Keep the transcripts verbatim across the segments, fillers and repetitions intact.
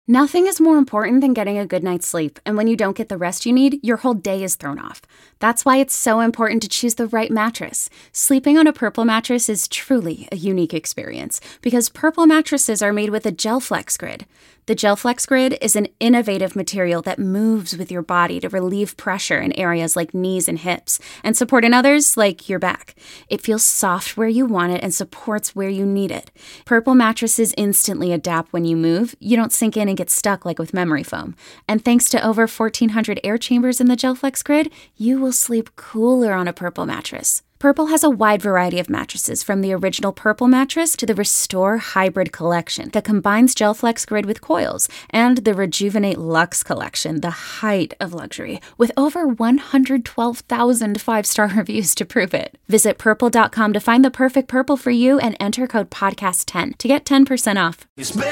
Nothing is more important than getting a good night's sleep, and when you don't get the rest you need, your whole day is thrown off. That's why it's so important to choose the right mattress. Sleeping on a Purple mattress is truly a unique experience, because Purple mattresses are made with a GelFlex Grid. The GelFlex Grid is an innovative material that moves with your body to relieve pressure in areas like knees and hips, and support in others like your back. It feels soft where you want it and supports where you need it. Purple mattresses instantly adapt when you move. You don't sink in and get stuck like with memory foam. And thanks to over fourteen hundred air chambers in the GelFlex Grid, you will sleep cooler on a Purple mattress. Purple has a wide variety of mattresses, from the original Purple mattress to the Restore Hybrid collection that combines GelFlex Grid with coils, and the Rejuvenate Luxe collection, the height of luxury, with over one hundred twelve thousand five-star reviews to prove it. Visit purple dot com to find the perfect Purple for you and enter code podcast ten to get ten percent off.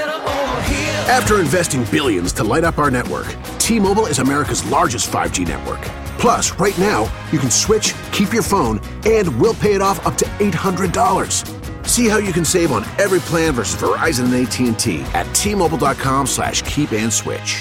After investing billions to light up our network, T-Mobile is America's largest five G network. Plus, right now, you can switch, keep your phone, and we'll pay it off up to eight hundred dollars. See how you can save on every plan versus Verizon and A T and T at T-Mobile.com slash keep and switch.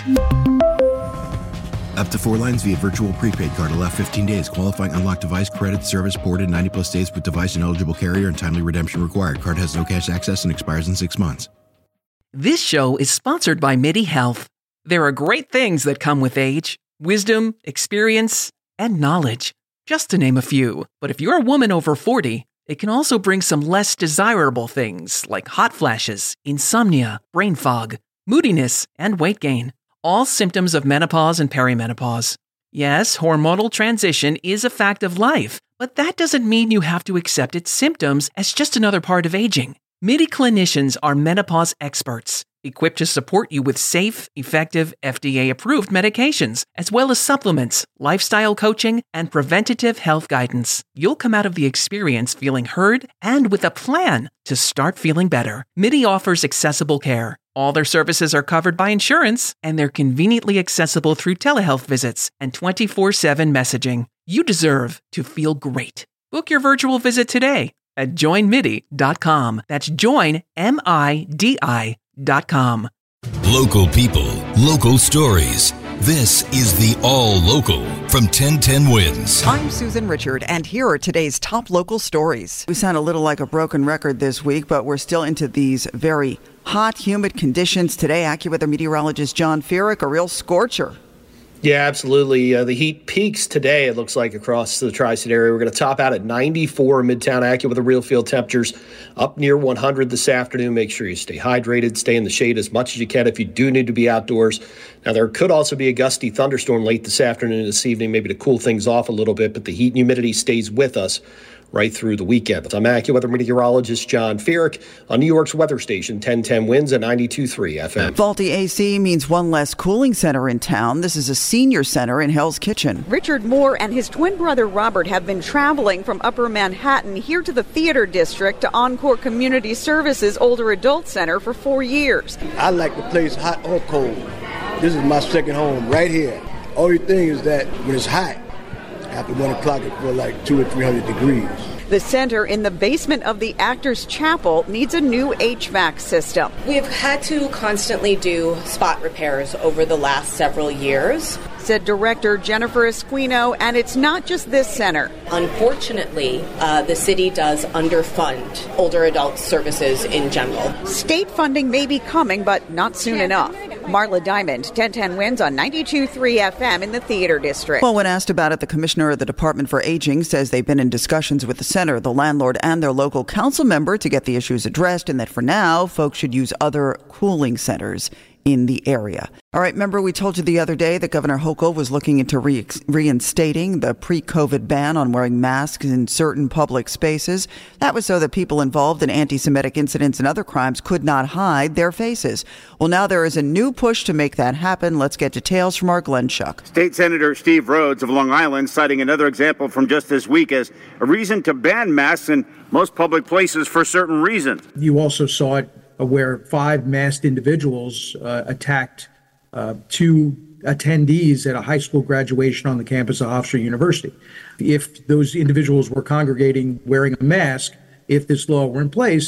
Up to four lines via virtual prepaid card. Allow fifteen days. Qualifying unlocked device credit service ported ninety plus days with device and eligible carrier and timely redemption required. Card has no cash access and expires in six months. This show is sponsored by MIDI Health. There are great things that come with age. Wisdom, experience, and knowledge, just to name a few. But if you're a woman over forty, it can also bring some less desirable things like hot flashes, insomnia, brain fog, moodiness, and weight gain. All symptoms of menopause and perimenopause. Yes, hormonal transition is a fact of life, but that doesn't mean you have to accept its symptoms as just another part of aging. MIDI clinicians are menopause experts, equipped to support you with safe, effective, F D A-approved medications, as well as supplements, lifestyle coaching, and preventative health guidance. You'll come out of the experience feeling heard and with a plan to start feeling better. MIDI offers accessible care. All their services are covered by insurance, and they're conveniently accessible through telehealth visits and twenty-four seven messaging. You deserve to feel great. Book your virtual visit today at join midi dot com. That's join, M I D I dot com. Local people, local stories. This is the All Local from ten ten Wins. I'm Susan Richard, and here are today's top local stories. We sound a little like a broken record this week, but we're still into these very hot, humid conditions today. AccuWeather meteorologist John Feerick, a real scorcher. Yeah, absolutely. Uh, the heat peaks today, it looks like, across the Tri-State area. We're going to top out at ninety-four Midtown AccuWeather real field temperatures up near one hundred this afternoon. Make sure you stay hydrated, stay in the shade as much as you can if you do need to be outdoors. Now, there could also be a gusty thunderstorm late this afternoon and this evening, maybe to cool things off a little bit, but the heat and humidity stays with us right through the weekend. I'm AccuWeather meteorologist John Feerick on New York's weather station, ten ten Winds at ninety-two point three F M. Faulty A C means one less cooling center in town. This is a senior center in Hell's Kitchen. Richard Moore and his twin brother Robert have been traveling from Upper Manhattan here to the Theater District to Encore Community Services Older Adult Center for four years. I like the place hot or cold. This is my second home right here. Only thing is that when it's hot, after one o'clock, it feels like two or three hundred degrees. The center in the basement of the Actors Chapel needs a new H V A C system. We've had to constantly do spot repairs over the last several years, said director Jennifer Esquino, and it's not just this center. Unfortunately, uh, the city does underfund older adult services in general. State funding may be coming, but not soon enough. Marla Diamond, ten ten Winds on ninety-two point three F M in the Theater District. Well, when asked about it, the commissioner of the Department for Aging says they've been in discussions with the center, the landlord, and their local council member to get the issues addressed, and that for now, folks should use other cooling centers in the area. All right, remember we told you the other day that Governor Hochul was looking into re- reinstating the pre-COVID ban on wearing masks in certain public spaces. That was so that people involved in anti-Semitic incidents and other crimes could not hide their faces. Well, now there is a new push to make that happen. Let's get details from our Glenn Schuck. State Senator Steve Rhodes of Long Island citing another example from just this week as a reason to ban masks in most public places for certain reasons. You also saw it where five masked individuals uh, attacked uh, two attendees at a high school graduation on the campus of Hofstra University. If those individuals were congregating wearing a mask, if this law were in place,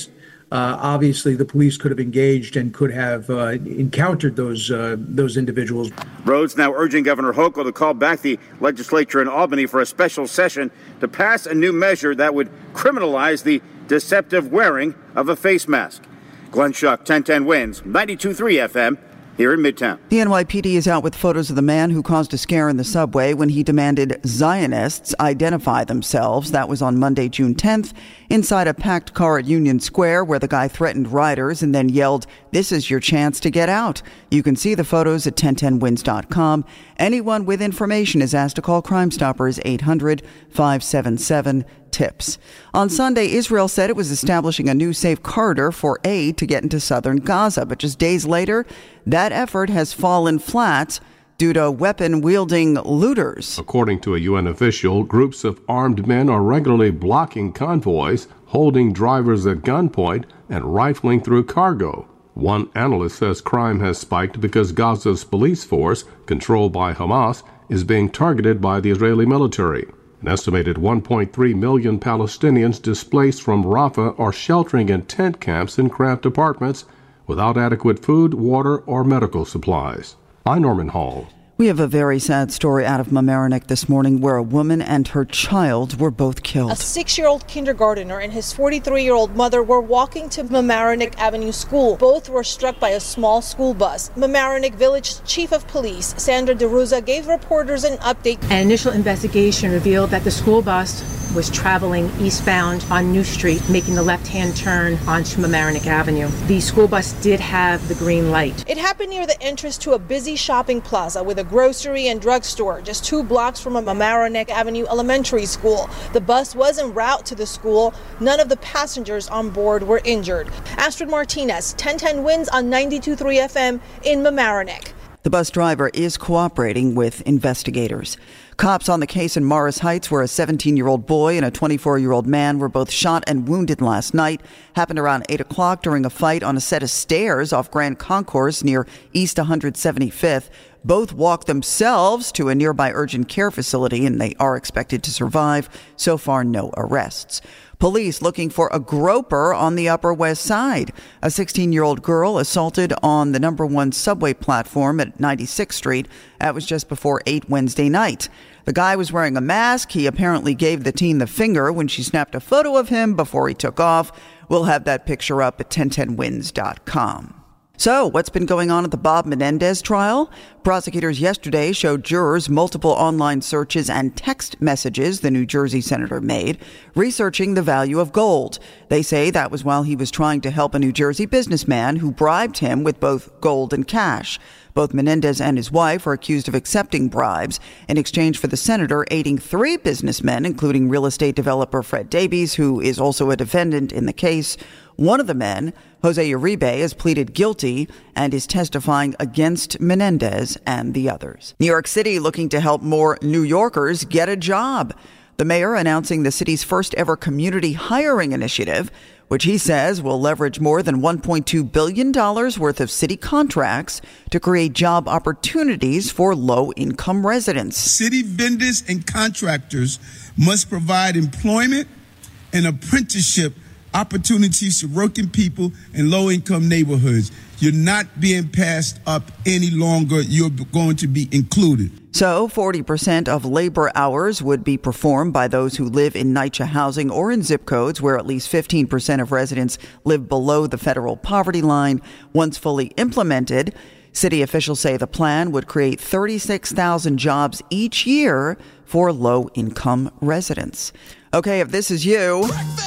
uh, obviously the police could have engaged and could have uh, encountered those uh, those individuals. Rhodes now urging Governor Hochul to call back the legislature in Albany for a special session to pass a new measure that would criminalize the deceptive wearing of a face mask. Glenn Schuck, ten ten Wins, ninety-two point three F M. Here in Midtown. The N Y P D is out with photos of the man who caused a scare in the subway when he demanded Zionists identify themselves. That was on Monday, June tenth, inside a packed car at Union Square, where the guy threatened riders and then yelled, "This is your chance to get out." You can see the photos at ten ten wins dot com. Anyone with information is asked to call Crime Stoppers eight hundred, five seven seven, TIPS. On Sunday, Israel said it was establishing a new safe corridor for aid to get into southern Gaza. But just days later, that effort has fallen flat due to weapon-wielding looters. According to a U N official, groups of armed men are regularly blocking convoys, holding drivers at gunpoint, and rifling through cargo. One analyst says crime has spiked because Gaza's police force, controlled by Hamas, is being targeted by the Israeli military. An estimated one point three million Palestinians displaced from Rafah are sheltering in tent camps and cramped apartments without adequate food, water, or medical supplies. I'm Norman Hall. We have a very sad story out of Mamaroneck this morning where a woman and her child were both killed. A six-year-old kindergartner and his forty-three-year-old mother were walking to Mamaroneck Avenue School. Both were struck by a small school bus. Mamaroneck Village Chief of Police, Sandra DeRuza, gave reporters an update. An initial investigation revealed that the school bus was traveling eastbound on New Street, making the left-hand turn onto Mamaroneck Avenue. The school bus did have the green light. It happened near the entrance to a busy shopping plaza with a grocery and drugstore just two blocks from a Mamaroneck Avenue Elementary School. The bus was en route to the school. None of the passengers on board were injured. Astrid Martinez, ten ten Wins on ninety-two point three F M in Mamaroneck. The bus driver is cooperating with investigators. Cops on the case in Morris Heights where a seventeen-year-old boy and a twenty-four-year-old man were both shot and wounded last night. Happened around eight o'clock during a fight on a set of stairs off Grand Concourse near East one hundred seventy-fifth. Both walked themselves to a nearby urgent care facility and they are expected to survive. So far, no arrests. Police looking for a groper on the Upper West Side. A sixteen-year-old girl assaulted on the number one subway platform at ninety-sixth Street. That was just before eight Wednesday night. The guy was wearing a mask. He apparently gave the teen the finger when she snapped a photo of him before he took off. We'll have that picture up at ten ten wins dot com. So, what's been going on at the Bob Menendez trial? Prosecutors yesterday showed jurors multiple online searches and text messages the New Jersey senator made, researching the value of gold. They say that was while he was trying to help a New Jersey businessman who bribed him with both gold and cash. Both Menendez and his wife are accused of accepting bribes in exchange for the senator aiding three businessmen, including real estate developer Fred Davies, who is also a defendant in the case. One of the men, Jose Uribe, has pleaded guilty and is testifying against Menendez and the others. New York City looking to help more New Yorkers get a job. The mayor announcing the city's first ever community hiring initiative, which he says will leverage more than one point two billion dollars worth of city contracts to create job opportunities for low-income residents. City vendors and contractors must provide employment and apprenticeship opportunities to working people in low-income neighborhoods. You're not being passed up any longer. You're going to be included. So forty percent of labor hours would be performed by those who live in NYCHA housing or in zip codes where at least fifteen percent of residents live below the federal poverty line. Once fully implemented, city officials say the plan would create thirty-six thousand jobs each year for low-income residents. Okay, if this is you...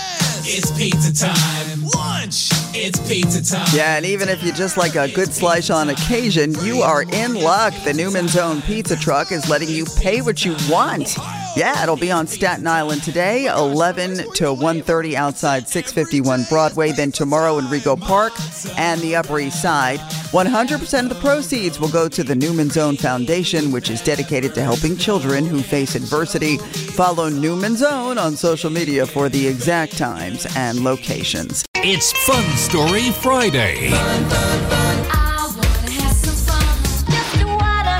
It's pizza time. Lunch. It's pizza time. Yeah, and even if you just like a good slice on occasion, you are in luck. The Newman's Own Pizza Truck is letting you pay what you want. Yeah, it'll be on Staten Island today, eleven to one thirty outside six fifty-one Broadway. Then tomorrow in Rego Park and the Upper East Side. one hundred percent of the proceeds will go to the Newman's Own Foundation, which is dedicated to helping children who face adversity. Follow Newman's Own on social media for the exact times and locations. It's Fun Story Friday. Fun, fun, fun. I wanna have some fun. Just wanna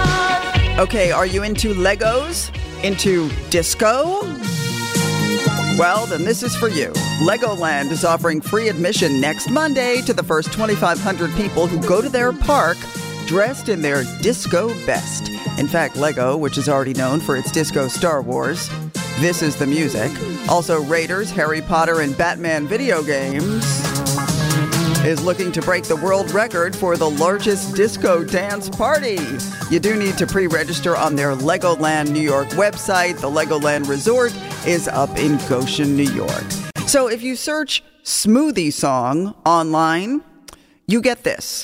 have fun. Okay, are you into Legos? Into disco? Well, then this is for you. Legoland is offering free admission next Monday to the first twenty-five hundred people who go to their park dressed in their disco best. In fact, Lego, which is already known for its disco Star Wars, This Is the Music, also Raiders, Harry Potter, and Batman video games, is looking to break the world record for the largest disco dance party. You do need to pre-register on their Legoland New York website. The Legoland Resort is up in Goshen, New York. So if you search Smoothie Song online, you get this.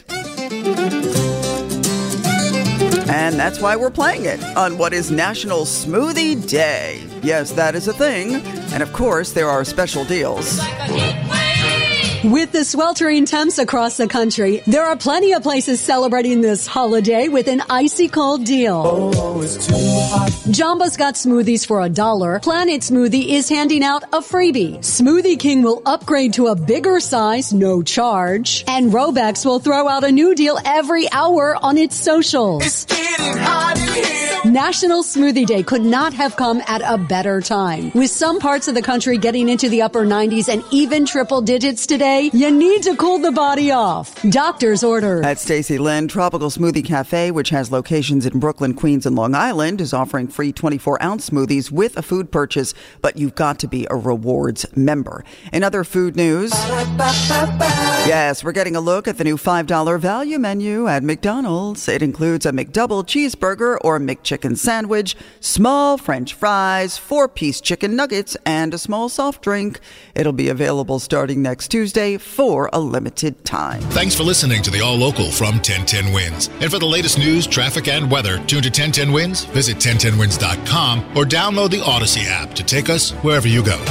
And that's why we're playing it on what is National Smoothie Day. Yes, that is a thing. And of course, there are special deals. With the sweltering temps across the country, there are plenty of places celebrating this holiday with an icy cold deal. Oh, it's too hot. Jumbo's got smoothies for a dollar. Planet Smoothie is handing out a freebie. Smoothie King will upgrade to a bigger size, no charge. And Robex will throw out a new deal every hour on its socials. It's getting hot in here. National Smoothie Day could not have come at a better time. With some parts of the country getting into the upper nineties and even triple digits today, you need to cool the body off. Doctor's order. At Stacy Lynn, Tropical Smoothie Cafe, which has locations in Brooklyn, Queens, and Long Island, is offering free twenty-four ounce smoothies with a food purchase, but you've got to be a rewards member. In other food news, yes, we're getting a look at the new five dollar value menu at McDonald's. It includes a McDouble cheeseburger or McChicken sandwich, small French fries, four-piece chicken nuggets, and a small soft drink. It'll be available starting next Tuesday for a limited time. Thanks for listening to the All Local from ten ten Wins. And for the latest news, traffic, and weather, tune to ten ten Wins, visit ten ten wins dot com, or download the Odyssey app to take us wherever you go.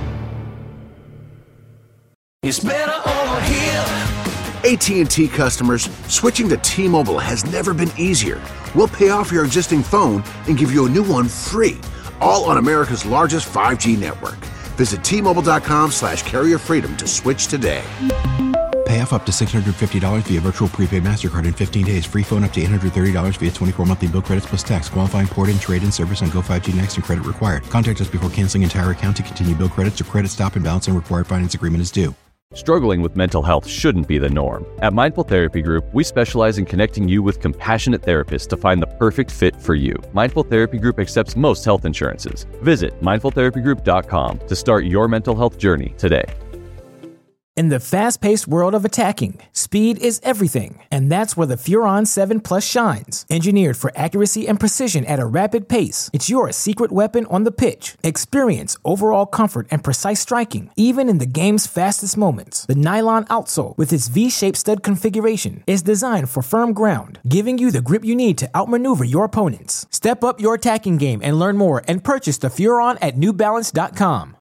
It's better over here. A T and T customers, switching to T-Mobile has never been easier. We'll pay off your existing phone and give you a new one free, all on America's largest five G network. Visit T-Mobile.com slash carrier freedom to switch today. Pay off up to six hundred fifty dollars via virtual prepaid MasterCard in fifteen days. Free phone up to eight hundred thirty dollars via twenty-four monthly bill credits plus tax. Qualifying port-in, trade-in service on Go five G Next and credit required. Contact us before canceling entire account to continue bill credits or credit stop and balance and required finance agreement is due. Struggling with mental health shouldn't be the norm. At Mindful Therapy Group, we specialize in connecting you with compassionate therapists to find the perfect fit for you. Mindful Therapy Group accepts most health insurances. Visit mindful therapy group dot com to start your mental health journey today. In the fast-paced world of attacking, speed is everything, and that's where the Furon seven Plus shines. Engineered for accuracy and precision at a rapid pace, it's your secret weapon on the pitch. Experience overall comfort and precise striking, even in the game's fastest moments. The nylon outsole, with its V-shaped stud configuration, is designed for firm ground, giving you the grip you need to outmaneuver your opponents. Step up your attacking game and learn more and purchase the Furon at new balance dot com.